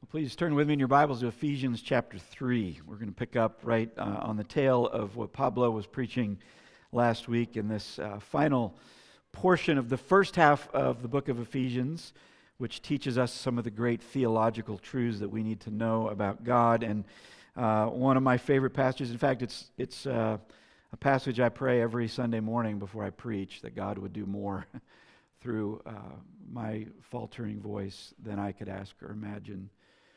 Please turn with me in your Bibles to Ephesians chapter 3. We're going to pick up right on the tail of what Pablo was preaching last week in this final portion of the first half of the book of Ephesians, which teaches us some of the great theological truths that we need to know about God. And one of my favorite passages, in fact, it's a passage I pray every Sunday morning before I preach, that God would do more through my faltering voice than I could ask or imagine.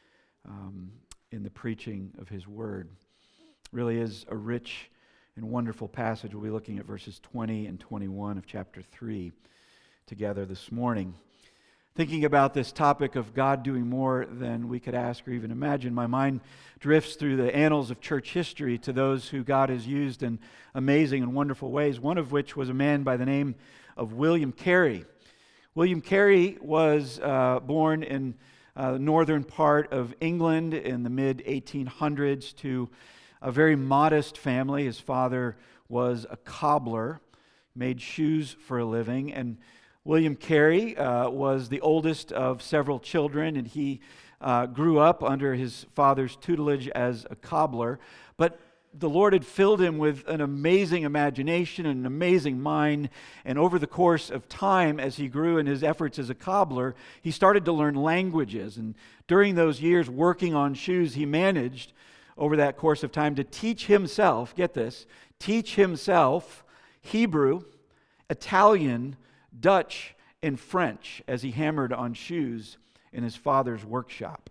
In the preaching of His Word. Really is a rich and wonderful passage. We'll be looking at verses 20 and 21 of chapter 3 together this morning. Thinking about this topic of God doing more than we could ask or even imagine, my mind drifts through the annals of church history to those who God has used in amazing and wonderful ways, one of which was a man by the name of William Carey. William Carey was born in the northern part of England in the mid-1800s to a very modest family. His father was a cobbler, made shoes for a living, and William Carey was the oldest of several children, and he grew up under his father's tutelage as a cobbler. But the Lord had filled him with an amazing imagination and an amazing mind, and over the course of time, as he grew in his efforts as a cobbler, he started to learn languages. And during those years working on shoes, he managed, over that course of time, to teach himself, get this, teach himself Hebrew, Italian, Dutch, and French as he hammered on shoes in his father's workshop.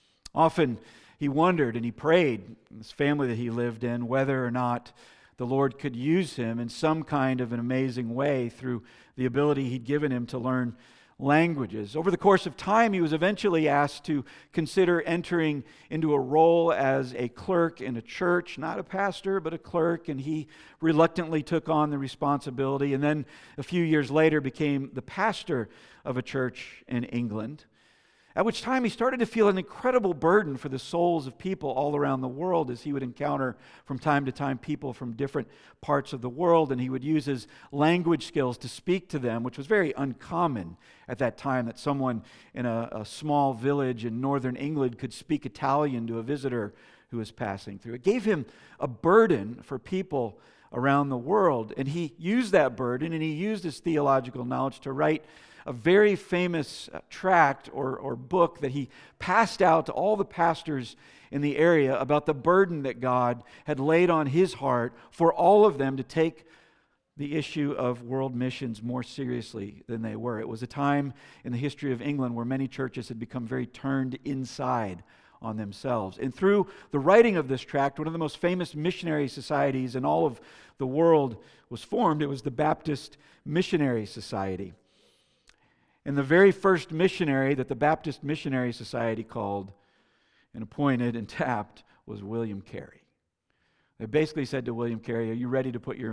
Often he wondered and he prayed in this family that he lived in whether or not the Lord could use him in some kind of an amazing way through the ability He'd given him to learn languages. Over the course of time, he was eventually asked to consider entering into a role as a clerk in a church, not a pastor, but a clerk, and he reluctantly took on the responsibility, and then a few years later became the pastor of a church in England. At which time he started to feel an incredible burden for the souls of people all around the world, as he would encounter from time to time people from different parts of the world, and he would use his language skills to speak to them, which was very uncommon at that time, that someone in a small village in northern England could speak Italian to a visitor who was passing through. It gave him a burden for people around the world, and he used that burden, and he used his theological knowledge to write a very famous tract or book that he passed out to all the pastors in the area about the burden that God had laid on his heart for all of them to take the issue of world missions more seriously than they were. It was a time in the history of England where many churches had become very turned inside on themselves. And through the writing of this tract, one of the most famous missionary societies in all of the world was formed. It was the Baptist Missionary Society. And the very first missionary that the Baptist Missionary Society called and appointed and tapped was William Carey. They basically said to William Carey, "Are you ready to put your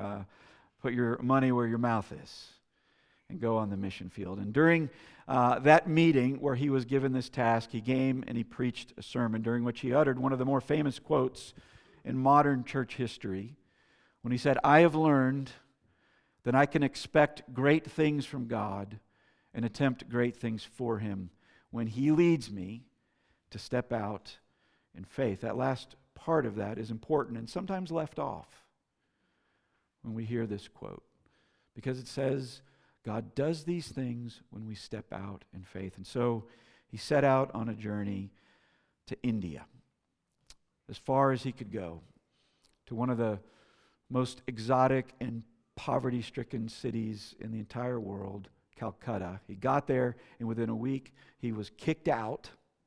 money where your mouth is and go on the mission field?" And during that meeting where he was given this task, he came and he preached a sermon during which he uttered one of the more famous quotes in modern church history when he said, "I have learned that I can expect great things from God and attempt great things for Him when He leads me to step out in faith." That last part of that is important and sometimes left off when we hear this quote, because it says God does these things when we step out in faith. And so he set out on a journey to India, as far as he could go, to one of the most exotic and poverty-stricken cities in the entire world, Calcutta. He got there, and within a week, he was kicked out.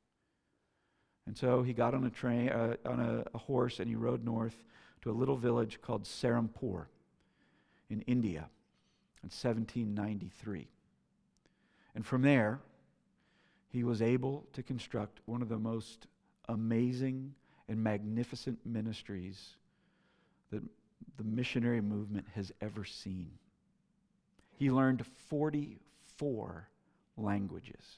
And so he got on a train, on a horse, and he rode north to a little village called Serampore in India in 1793. And from there, he was able to construct one of the most amazing and magnificent ministries that the missionary movement has ever seen. He learned 44 languages.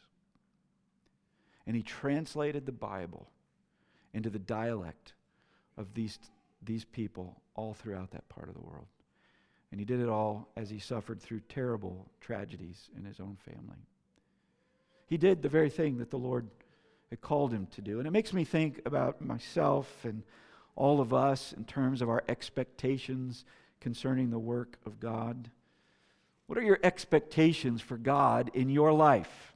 And he translated the Bible into the dialect of these people all throughout that part of the world. And he did it all as he suffered through terrible tragedies in his own family. He did the very thing that the Lord had called him to do. And it makes me think about myself and all of us in terms of our expectations concerning the work of God. What are your expectations for God in your life?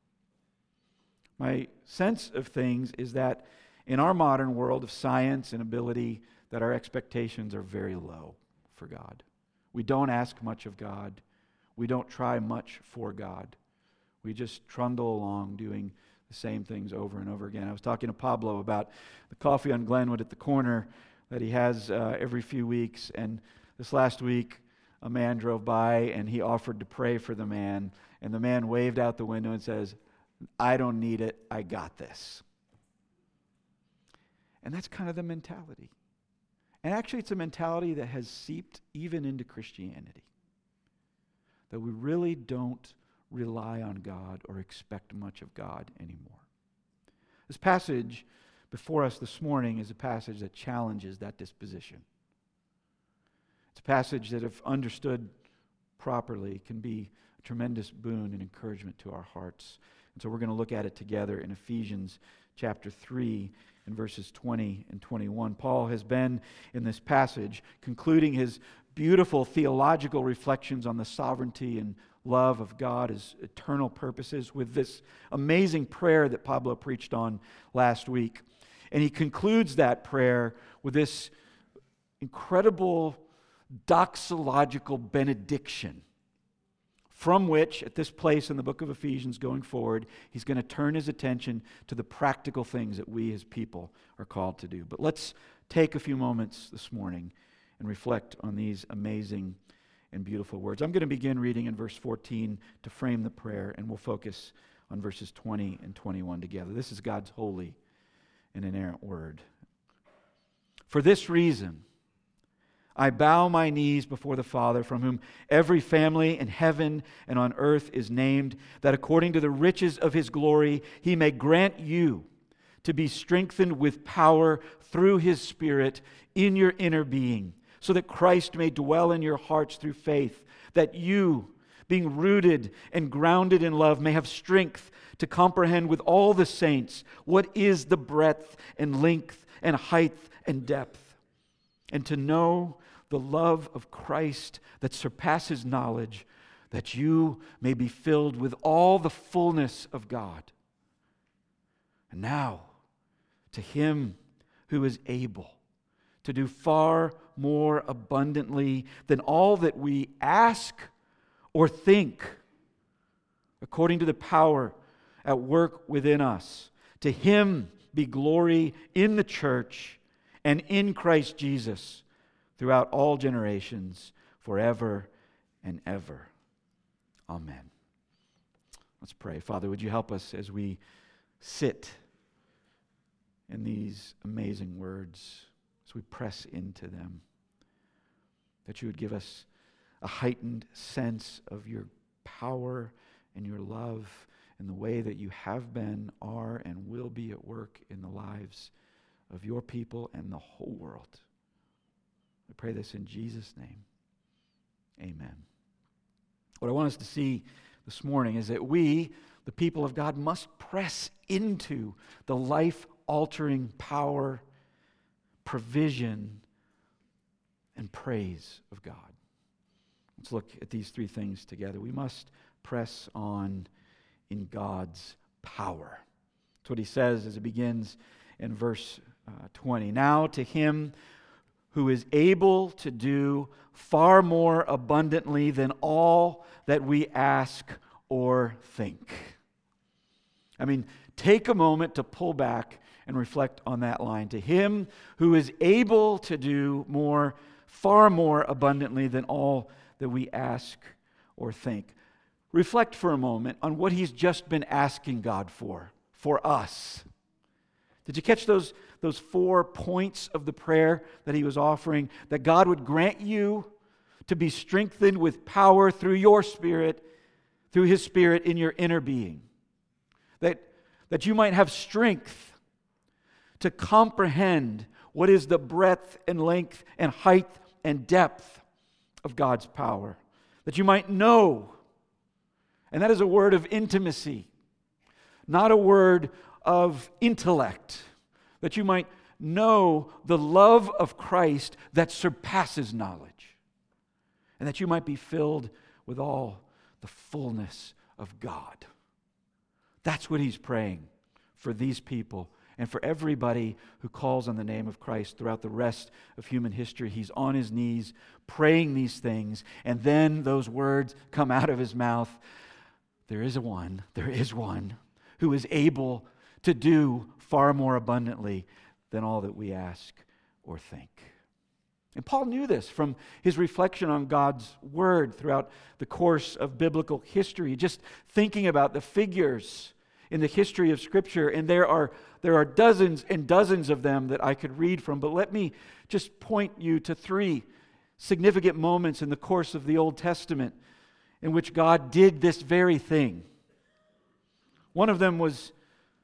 My sense of things is that in our modern world of science and ability, that our expectations are very low for God. We don't ask much of God. We don't try much for God. We just trundle along doing the same things over and over again. I was talking to Pablo about the coffee on Glenwood at the corner that he has every few weeks, and this last week a man drove by and he offered to pray for the man, and the man waved out the window and says, "I don't need it, I got this." And that's kind of the mentality. And actually it's a mentality that has seeped even into Christianity, that we really don't rely on God or expect much of God anymore. This passage before us this morning is a passage that challenges that disposition. It's a passage that, if understood properly, can be a tremendous boon and encouragement to our hearts. And so we're going to look at it together in Ephesians chapter 3 and verses 20 and 21. Paul has been in this passage concluding his beautiful theological reflections on the sovereignty and love of God, His eternal purposes, with this amazing prayer that Pablo preached on last week. And he concludes that prayer with this incredible doxological benediction, from which, at this place in the book of Ephesians going forward, he's going to turn his attention to the practical things that we as people are called to do. But let's take a few moments this morning and reflect on these amazing and beautiful words. I'm going to begin reading in verse 14 to frame the prayer, and we'll focus on verses 20 and 21 together. This is God's holy and inerrant word. "For this reason, I bow my knees before the Father, from whom every family in heaven and on earth is named, that according to the riches of His glory, He may grant you to be strengthened with power through His Spirit in your inner being, so that Christ may dwell in your hearts through faith, that you, being rooted and grounded in love, may have strength to comprehend with all the saints what is the breadth and length and height and depth, and to know the love of Christ that surpasses knowledge, that you may be filled with all the fullness of God. And now, to Him who is able to do far more abundantly than all that we ask or think, according to the power at work within us, to Him be glory in the church and in Christ Jesus throughout all generations, forever and ever. Amen." Let's pray. Father, would you help us as we sit in these amazing words, as we press into them, that you would give us a heightened sense of your power and your love in the way that you have been, are, and will be at work in the lives of your people and the whole world. We pray this in Jesus' name. Amen. What I want us to see this morning is that we, the people of God, must press into the life-altering power, provision, and praise of God. Let's look at these three things together. We must press on in God's power. That's what he says as it begins in verse 20. "Now to Him who is able to do far more abundantly than all that we ask or think." I mean, take a moment to pull back and reflect on that line. To Him who is able to do more, far more abundantly than all that we ask or think. Reflect for a moment on what he's just been asking God for us. Did you catch those 4 points of the prayer that he was offering? That God would grant you to be strengthened with power through your Spirit, through His Spirit in your inner being. That you might have strength to comprehend what is the breadth and length and height and depth of God's power. That you might know, and that is a word of intimacy, not a word of intellect, that you might know the love of Christ that surpasses knowledge, and that you might be filled with all the fullness of God. That's what he's praying for these people and for everybody who calls on the name of Christ throughout the rest of human history. He's on his knees praying these things, and then those words come out of his mouth. There is one who is able to do far more abundantly than all that we ask or think. And Paul knew this from his reflection on God's word throughout the course of biblical history, just thinking about the figures in the history of Scripture, and there are dozens and dozens of them that I could read from, but let me just point you to 3 significant moments in the course of the Old Testament in which God did this very thing. One of them was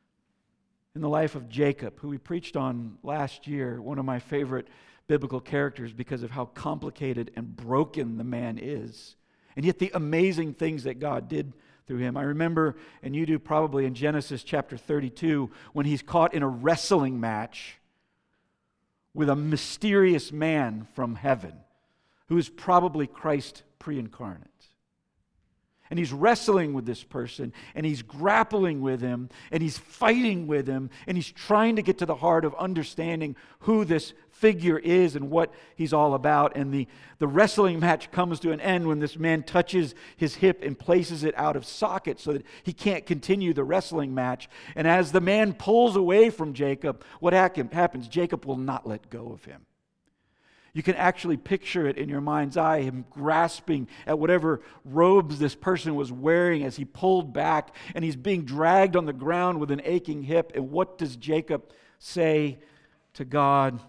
in the life of Jacob, who we preached on last year, one of my favorite biblical characters because of how complicated and broken the man is, and yet the amazing things that God did through him. I remember, and you do probably, in Genesis chapter 32, when he's caught in a wrestling match with a mysterious man from heaven, who is probably Christ pre-incarnate. And he's wrestling with this person, and he's grappling with him, and he's fighting with him, and he's trying to get to the heart of understanding who this figure is and what he's all about. And the wrestling match comes to an end when this man touches his hip and places it out of socket so that he can't continue the wrestling match. And as the man pulls away from Jacob, what happens? Jacob will not let go of him. You can actually picture it in your mind's eye, him grasping at whatever robes this person was wearing as he pulled back, and he's being dragged on the ground with an aching hip. And what does Jacob say to God?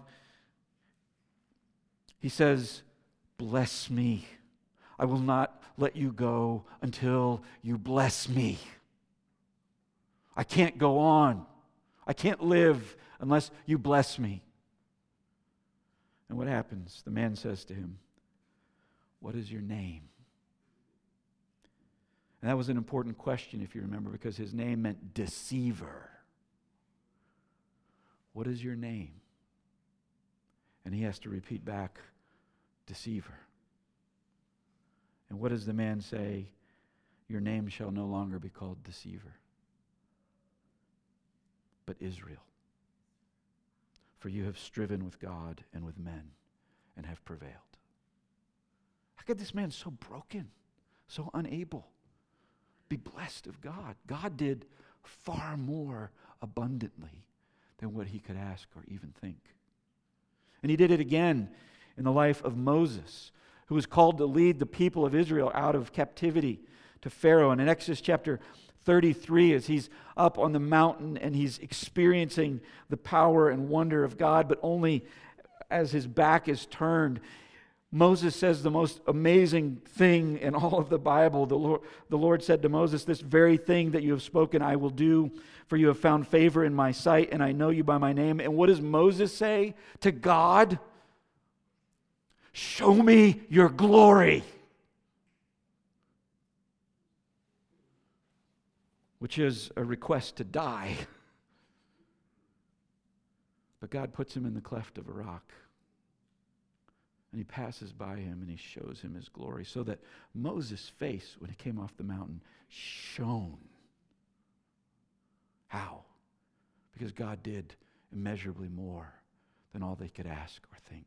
He says, "Bless me. I will not let you go until you bless me. I can't go on. I can't live unless you bless me." And what happens? The man says to him, "What is your name?" And that was an important question, if you remember, because his name meant deceiver. What is your name? And he has to repeat back, deceiver. And what does the man say? Your name shall no longer be called deceiver, but Israel. For you have striven with God and with men and have prevailed. How could this man so broken, so unable, be blessed of God? God did far more abundantly than what he could ask or even think. And he did it again in the life of Moses, who was called to lead the people of Israel out of captivity to Pharaoh. And in Exodus chapter 33, as he's up on the mountain and he's experiencing the power and wonder of God, but only as his back is turned, Moses says the most amazing thing in all of the Bible. The Lord said to Moses, "This very thing that you have spoken I will do, for you have found favor in my sight, and I know you by my name." And what does Moses say to God? "Show me your glory." Which is a request to die. But God puts him in the cleft of a rock. And he passes by him and he shows him his glory, so that Moses' face, when he came off the mountain, shone. How? Because God did immeasurably more than all they could ask or think.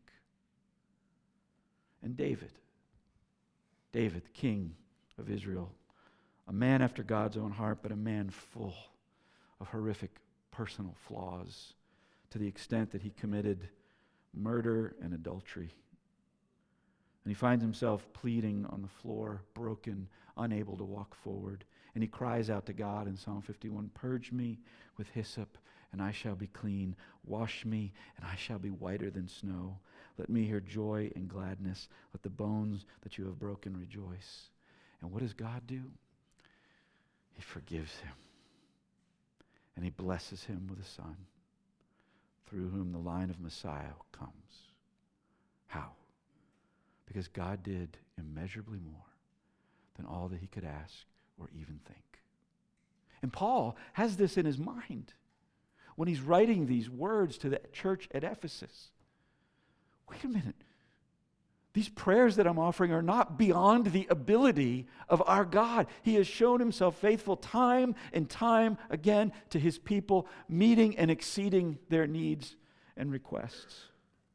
And David, the king of Israel, a man after God's own heart, but a man full of horrific personal flaws to the extent that he committed murder and adultery. And he finds himself pleading on the floor, broken, unable to walk forward. And he cries out to God in Psalm 51, "Purge me with hyssop, and I shall be clean. Wash me, and I shall be whiter than snow. Let me hear joy and gladness. Let the bones that you have broken rejoice." And what does God do? He forgives him. And he blesses him with a son, through whom the line of Messiah comes. How? Because God did immeasurably more than all that he could ask or even think. And Paul has this in his mind. when he's writing these words to the church at Ephesus. Wait a minute. These prayers that I'm offering are not beyond the ability of our God. He has shown himself faithful time and time again to his people, meeting and exceeding their needs and requests.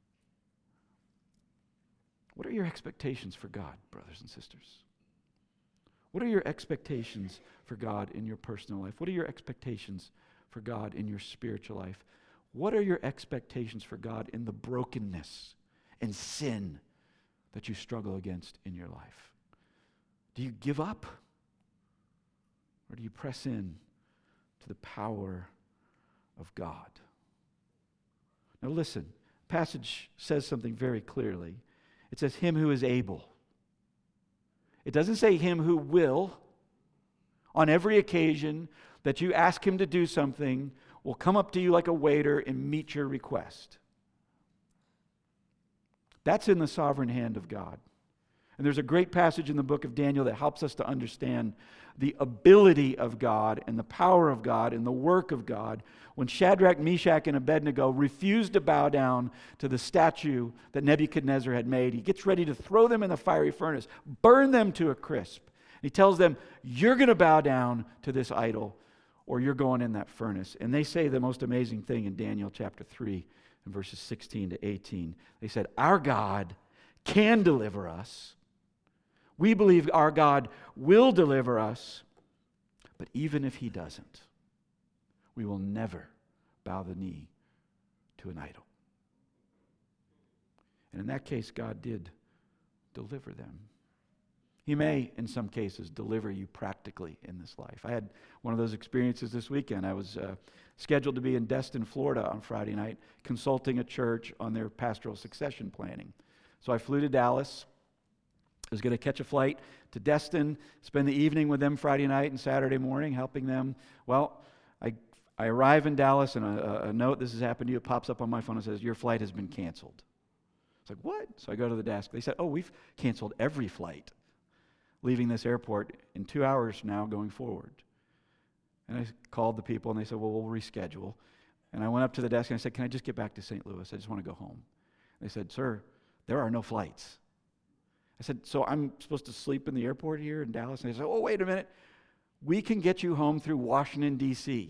What are your expectations for God, brothers and sisters? What are your expectations for God in your personal life? What are your expectations for God in your spiritual life? What are your expectations for God in the brokenness and sin that you struggle against in your life? Do you give up? Or do you press in to the power of God? Now listen, the passage says something very clearly. It says, him who is able. It doesn't say him who will. On every occasion that you ask him to do something, will come up to you like a waiter and meet your request. That's in the sovereign hand of God. And there's a great passage in the book of Daniel that helps us to understand the ability of God and the power of God and the work of God when Shadrach, Meshach, and Abednego refused to bow down to the statue that Nebuchadnezzar had made. He gets ready to throw them in the fiery furnace, burn them to a crisp. He tells them, you're going to bow down to this idol or you're going in that furnace. And they say the most amazing thing in Daniel chapter 3 and verses 16 to 18. They said, our God can deliver us. We believe our God will deliver us, but even if he doesn't, we will never bow the knee to an idol. And in that case, God did deliver them. He may, in some cases, deliver you practically in this life. I had one of those experiences this weekend. I was scheduled to be in Destin, Florida on Friday night, consulting a church on their pastoral succession planning. So I flew to Dallas. I was going to catch a flight to Destin, spend the evening with them Friday night and Saturday morning, helping them. Well, I arrive in Dallas, and a note, this has happened to you, it pops up on my phone and says, your flight has been canceled. It's like, what? So I go to the desk. They said, oh, we've canceled every flight leaving this airport in 2 hours now going forward. And I called the people, and they said, well, we'll reschedule. And I went up to the desk, and I said, can I just get back to St. Louis? I just want to go home. They said, sir, there are no flights. I said, so I'm supposed to sleep in the airport here in Dallas? And they said, oh, wait a minute. We can get you home through Washington, D.C.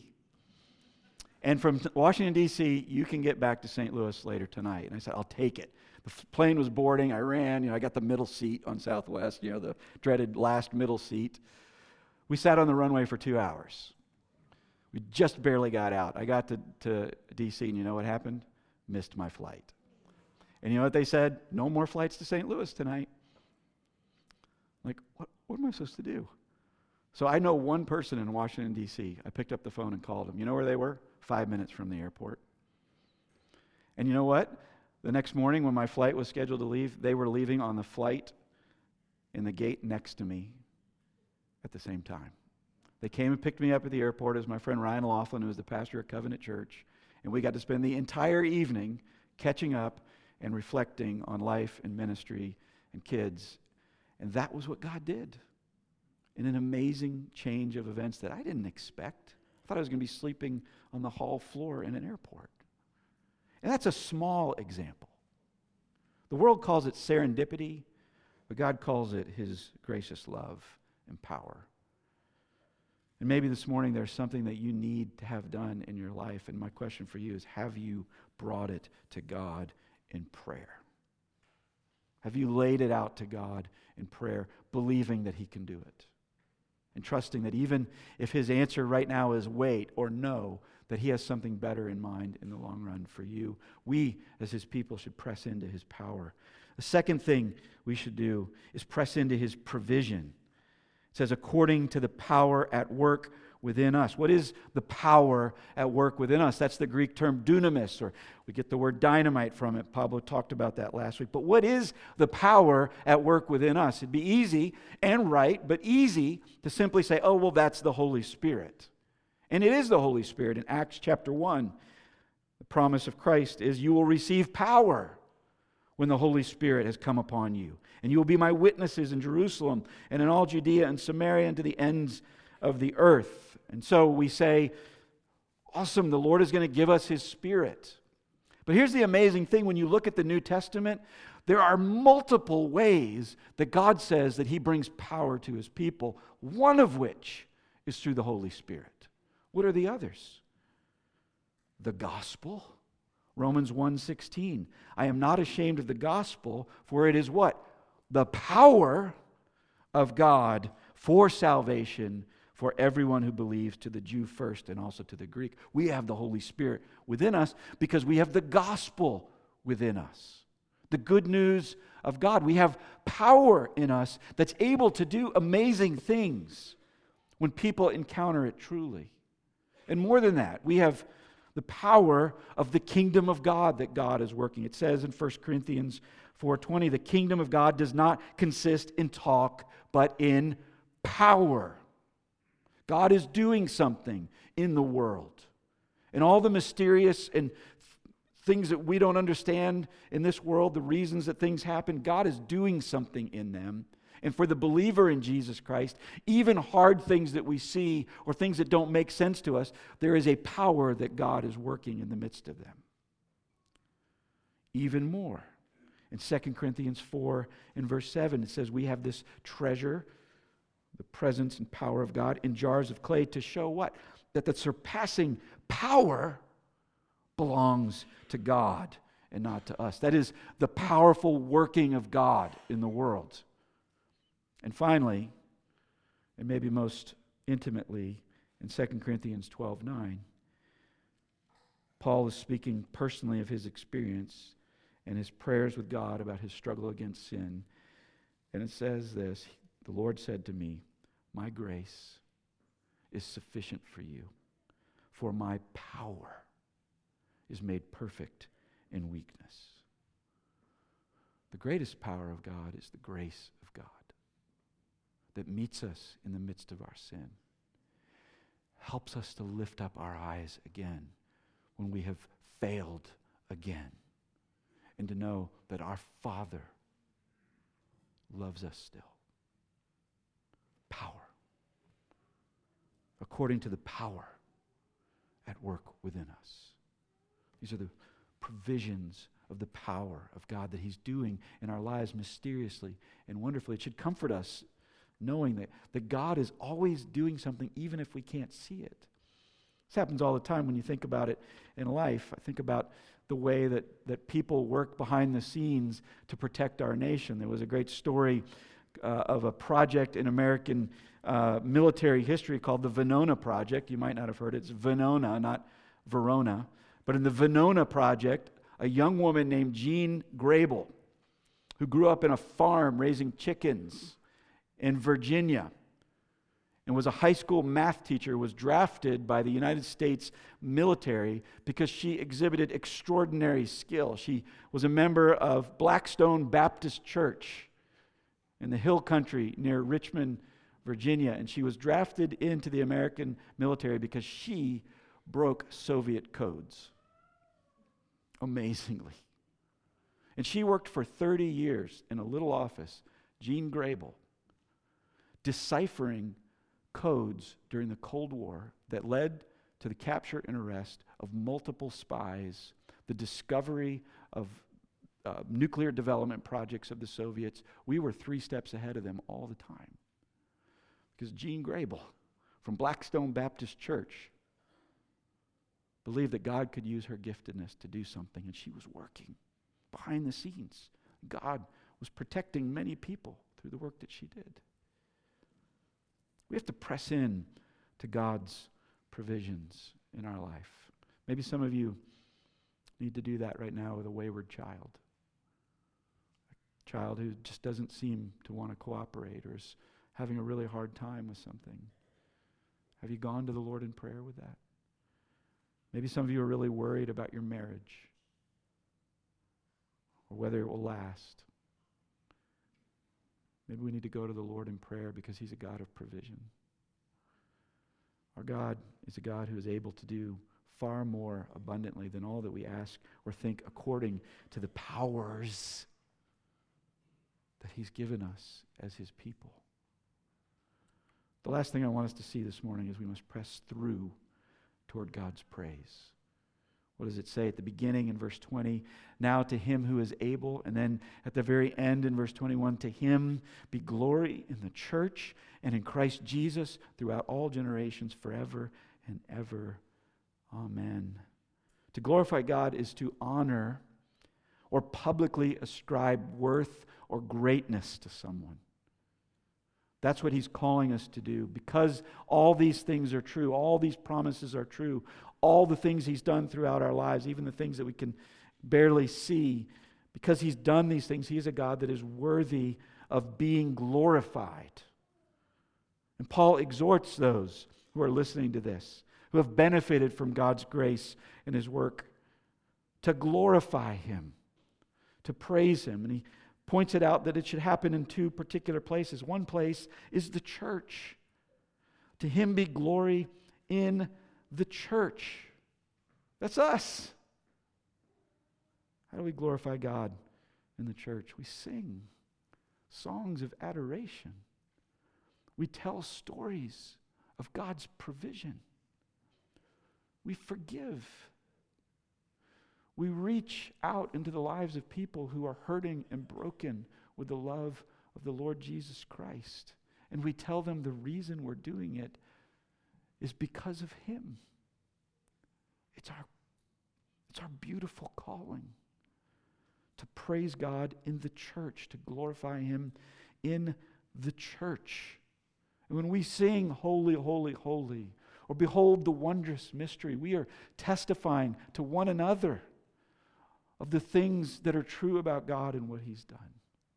And from Washington, D.C., you can get back to St. Louis later tonight. And I said, I'll take it. The plane was boarding. I ran. I got the middle seat on Southwest, the dreaded last middle seat. We sat on the runway for 2 hours. We just barely got out. I got to D.C., and you know what happened? Missed my flight. And you know what they said? No more flights to St. Louis tonight. Like, what am I supposed to do? So I know one person in Washington, D.C. I picked up the phone and called them. You know where they were? 5 minutes from the airport. And you know what? The next morning when my flight was scheduled to leave, they were leaving on the flight in the gate next to me at the same time. They came and picked me up at the airport as my friend Ryan Laughlin, who was the pastor at Covenant Church, and we got to spend the entire evening catching up and reflecting on life and ministry and kids. And that was what God did in an amazing change of events that I didn't expect. I thought I was going to be sleeping on the hall floor in an airport. And that's a small example. The world calls it serendipity, but God calls it his gracious love and power. And maybe this morning there's something that you need to have done in your life. And my question for you is, have you brought it to God in prayer? Have you laid it out to God in prayer, believing that he can do it? And trusting that even if his answer right now is wait or no, that he has something better in mind in the long run for you. We, as his people, should press into his power. The second thing we should do is press into his provision. It says, according to the power at work within us. What is the power at work within us? That's the Greek term dunamis, or we get the word dynamite from it. Pablo talked about that last week. But what is the power at work within us? It'd be easy and right, but easy to simply say, oh, well, that's the Holy Spirit. And it is the Holy Spirit. In Acts chapter 1, the promise of Christ is you will receive power when the Holy Spirit has come upon you. And you will be my witnesses in Jerusalem and in all Judea and Samaria and to the ends of the earth. And so we say, Awesome, the Lord is going to give us His Spirit. But here's the amazing thing. When you look at the New Testament, there are multiple ways that God says that He brings power to His people, one of which is through the Holy Spirit. What are the others? The gospel. Romans 1:16. I am not ashamed of the gospel, for it is what? The power of God for salvation for everyone who believes, to the Jew first and also to the Greek. We have the Holy Spirit within us because we have the gospel within us. The good news of God. We have power in us that's able to do amazing things when people encounter it truly. And more than that, we have the power of the kingdom of God that God is working. It says in 1 Corinthians 4:20, the kingdom of God does not consist in talk, but in power. God is doing something in the world. And all the mysterious and things that we don't understand in this world, the reasons that things happen, God is doing something in them. And for the believer in Jesus Christ, even hard things that we see or things that don't make sense to us, there is a power that God is working in the midst of them. Even more. In 2 Corinthians 4 and verse 7, it says we have this treasure, the presence and power of God, in jars of clay to show what? That the surpassing power belongs to God and not to us. That is the powerful working of God in the world. And finally, and maybe most intimately, in 2 Corinthians 12:9, Paul is speaking personally of his experience and his prayers with God about his struggle against sin. And it says this, the Lord said to me, my grace is sufficient for you, for my power is made perfect in weakness. The greatest power of God is the grace of God that meets us in the midst of our sin, helps us to lift up our eyes again when we have failed again, and to know that our Father loves us still. Power. According to the power at work within us. These are the provisions of the power of God that He's doing in our lives mysteriously and wonderfully. It should comfort us knowing that God is always doing something even if we can't see it. This happens all the time when you think about it in life. I think about the way that people work behind the scenes to protect our nation. There was a great story of a project in American military history called the Venona Project. You might not have heard it. It's Venona, not Verona. But in the Venona Project, a young woman named Jean Grable, who grew up in a farm raising chickens in Virginia and was a high school math teacher, was drafted by the United States military because she exhibited extraordinary skill. She was a member of Blackstone Baptist Church in the hill country near Richmond, Virginia, and she was drafted into the American military because she broke Soviet codes. Amazingly. And she worked for 30 years in a little office, Jean Grable, deciphering codes during the Cold War that led to the capture and arrest of multiple spies, the discovery of nuclear development projects of the Soviets. We were 3 steps ahead of them all the time. Because Jean Grable from Blackstone Baptist Church believed that God could use her giftedness to do something, and she was working behind the scenes. God was protecting many people through the work that she did. We have to press in to God's provisions in our life. Maybe some of you need to do that right now with a wayward child. A child who just doesn't seem to want to cooperate or is having a really hard time with something. Have you gone to the Lord in prayer with that? Maybe some of you are really worried about your marriage or whether it will last. Maybe we need to go to the Lord in prayer because He's a God of provision. Our God is a God who is able to do far more abundantly than all that we ask or think according to the powers that He's given us as His people. The last thing I want us to see this morning is we must press through toward God's praise. What does it say at the beginning in verse 20? Now to him who is able, and then at the very end in verse 21, to him be glory in the church and in Christ Jesus throughout all generations, forever and ever. Amen. To glorify God is to honor or publicly ascribe worth or greatness to someone. That's what he's calling us to do. Because all these things are true, all these promises are true, all the things he's done throughout our lives, even the things that we can barely see, because he's done these things, he is a God that is worthy of being glorified. And Paul exhorts those who are listening to this, who have benefited from God's grace and his work, to glorify him, to praise him. And he points it out that it should happen in two particular places. One place is the church. To him be glory in the church. That's us. How do we glorify God in the church? We sing songs of adoration. We tell stories of God's provision. We forgive. We reach out into the lives of people who are hurting and broken with the love of the Lord Jesus Christ. And we tell them the reason we're doing it is because of him. It's our beautiful calling to praise God in the church, to glorify him in the church. And when we sing, holy, holy, holy, or behold the wondrous mystery, we are testifying to one another of the things that are true about God and what he's done.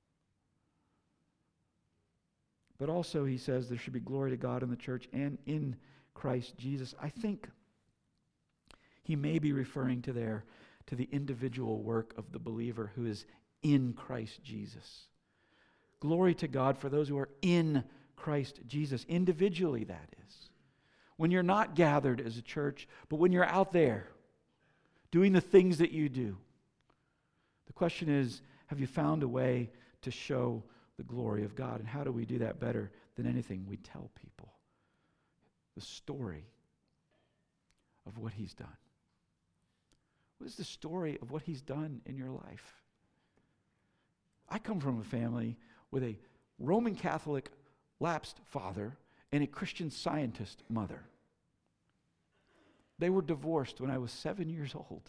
But also, he says there should be glory to God in the church and in Christ Jesus. I think he may be referring to the individual work of the believer who is in Christ Jesus. Glory to God for those who are in Christ Jesus, individually, that is. When you're not gathered as a church, but when you're out there doing the things that you do. The question is, have you found a way to show the glory of God? And how do we do that better than anything? We tell people the story of what he's done. What is the story of what he's done in your life? I come from a family with a Roman Catholic lapsed father and a Christian Scientist mother. They were divorced when I was 7 years old.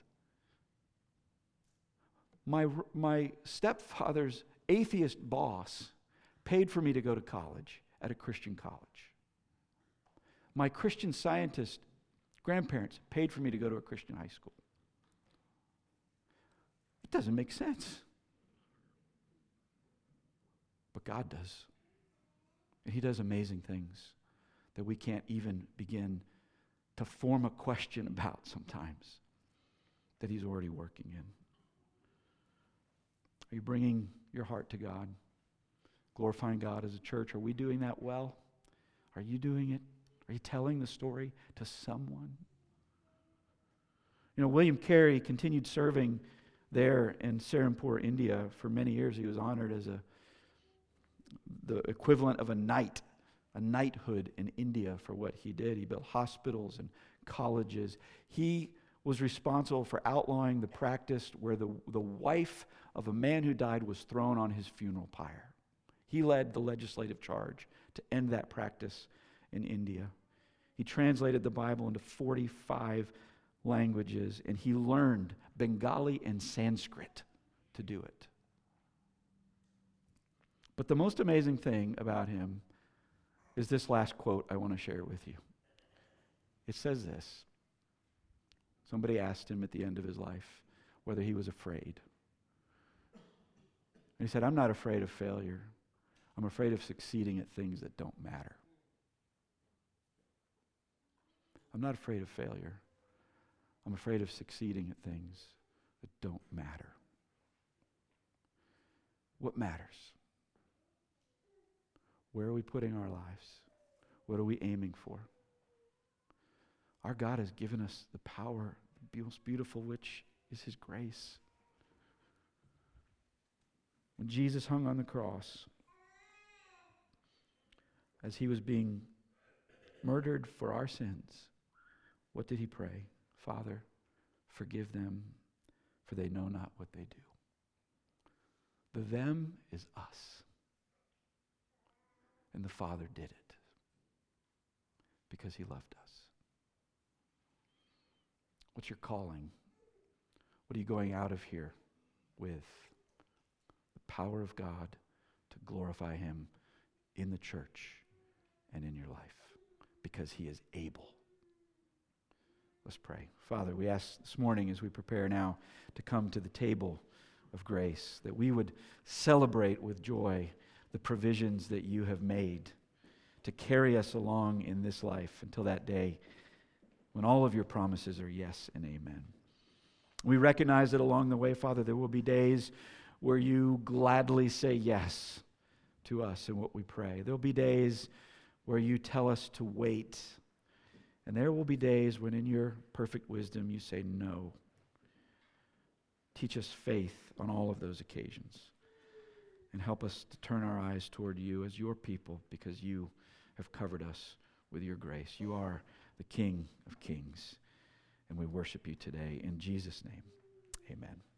My stepfather's atheist boss paid for me to go to college at a Christian college. My Christian Scientist grandparents paid for me to go to a Christian high school. It doesn't make sense. But God does. And he does amazing things that we can't even begin to form a question about sometimes, that he's already working in. Are you bringing your heart to God? Glorifying God as a church? Are we doing that well? Are you doing it? Are you telling the story to someone? You know, William Carey continued serving there in Serampore, India for many years. He was honored as the equivalent of a knighthood in India for what he did. He built hospitals and colleges. He was responsible for outlawing the practice where the wife of a man who died was thrown on his funeral pyre. He led the legislative charge to end that practice in India. He translated the Bible into 45 languages, and he learned Bengali and Sanskrit to do it. But the most amazing thing about him is this last quote I want to share with you. It says this. Somebody asked him at the end of his life whether he was afraid. And he said, I'm not afraid of failure. I'm afraid of succeeding at things that don't matter. I'm not afraid of failure. I'm afraid of succeeding at things that don't matter. What matters? Where are we putting our lives? What are we aiming for? Our God has given us the power, the most beautiful, which is his grace. When Jesus hung on the cross, as he was being murdered for our sins, What did he pray? Father, forgive them, for they know not what they do. The them is us. And the Father did it because he loved us. What's your calling? What are you going out of here with? The power of God to glorify him in the church and in your life because he is able. Let's pray. Father, we ask this morning as we prepare now to come to the table of grace that we would celebrate with joy the provisions that you have made to carry us along in this life until that day when all of your promises are yes and amen. We recognize that along the way, Father, there will be days where you gladly say yes to us in what we pray. There will be days where you tell us to wait. And there will be days when in your perfect wisdom you say no. Teach us faith on all of those occasions. And help us to turn our eyes toward you as your people because you have covered us with your grace. You are the King of Kings. And we worship you today. In Jesus' name, amen.